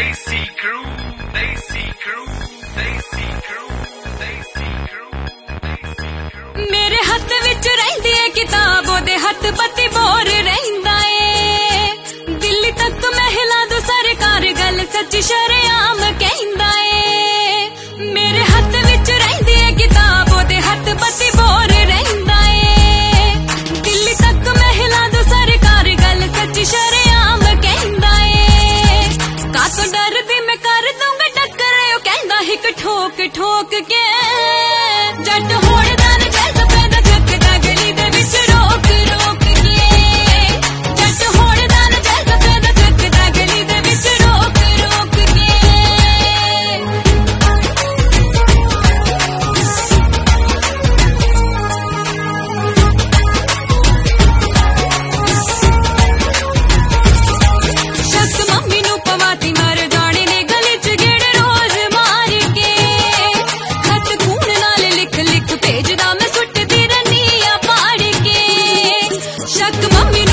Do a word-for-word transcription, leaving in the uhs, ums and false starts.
Desi crew, Desi crew, Desi crew, Desi crew, Desi crew। मेरे हथ विच रहिंदी है किताब ओदे हथ पति बोर रहिंदा है। दिल्ली तक महिला दो सरकार गल सच शरेआम कहंदा है। मेरे हथ विच रहिंदी है किताब ओदे हथ पति बोर रहिंदा है। दिल्ली तक महिला दो सरकार गल सच शरेआम कहंदा है। कातों डरदी मैं कर दूंगा टक्कर ओ कहंदा हिक ठोक ठोक के जट होड़दा न चल सफेद थकदा गली दे विच रोक रोक के। जट होड़दा न चल सफेद थकदा गली दे विच रोक रोक के। शक मम्मी नू पवाती मर जाने ने गली च गेड़ रोज मार के। खत खून नाल लिख लिख भेजदा मैं सुटदी रनिया पाड़ के। शक मम्मी